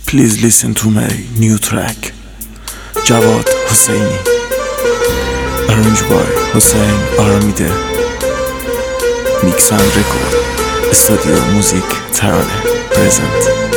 Please listen to my new track, Jawad Hosseini, arranged by Hossein Aramide, Mix and Record, Studio Music Tarane, present.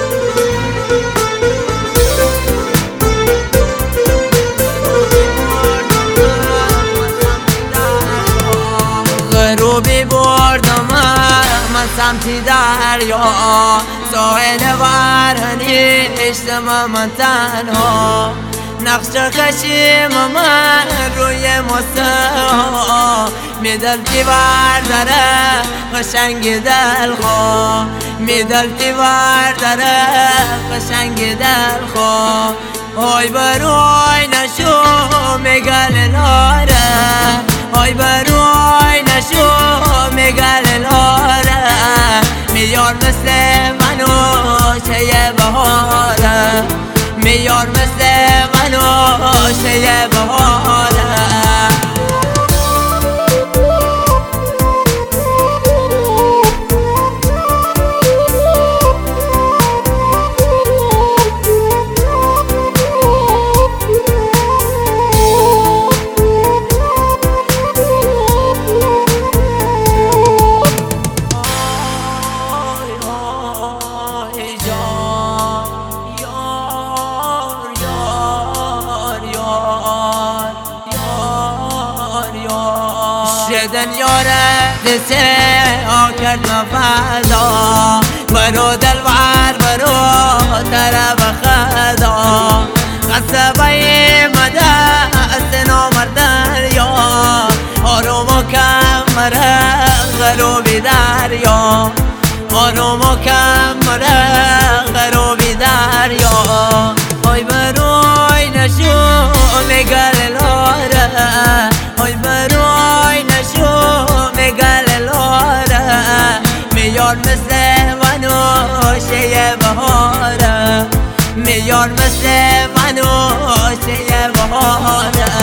غروبی بردم من سمتی دریا، ساحل ورهنی اشتم من تنها، نقش خشیم من روی مسا میدلتی برداره قشنگ دلخوا، میدلتی برداره قشنگ دلخوا. آی بروی نشو میگل لاره، آی بروی نشو میگل لاره، میار مثل منو چه بهاره، میار مثل منو چه بهاره. شدن یاره دسته آکرد مفدا، برو دلوار برو طرف خدا، قصبه مده سنا مردن یا آروم و کمره غروبی دریا، آروم و کمره غروبی دریا. آی بروی نشو میگل لاره، آی بروی نشو میگل لاره، میار مثل منو چه بهاره، میار مثل منو چه بهاره.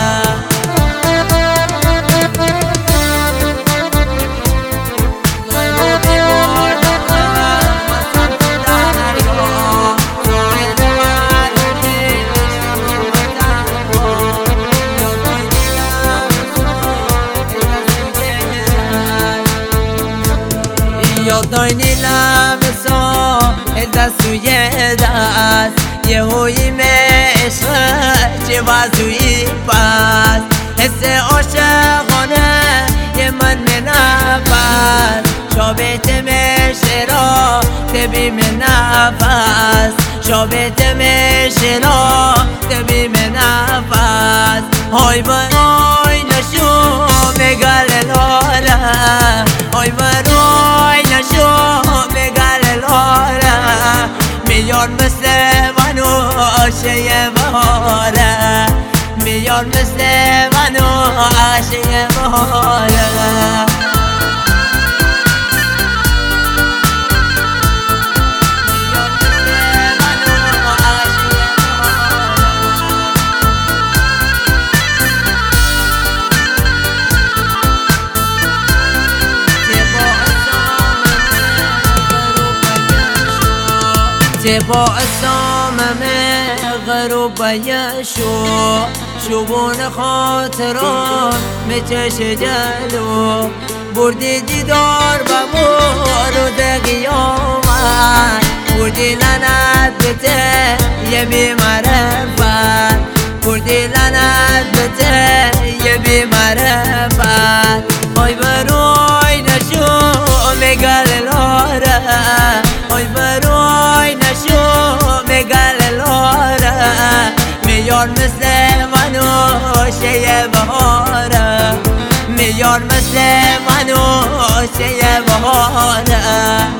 یادای نیلم سا دست سوی دست، یه هوی عشق چه وزوی پس، حس عاشقانه یه من نفس، شابت مشرا تبی من نفس، شابت مشرا تبی من نفس. های بروی نشو میگل لاره، های بروی نشو میگل لاره، میار مثل منو چه بهاره، میار مثل منو چه بهاره. با اسامم غروب یشو، شبون خاطران میچش جلو، بردی دیدار بمورد قیامت، بردی لعنت بته یه بی معرفت، بردی لعنت بته یه بی معرفت. آی بروی نشو میگل لاره، آی بروی نشو میگل لاره، میار مثل منو چه بهاره، میار مثل منو چه بهاره.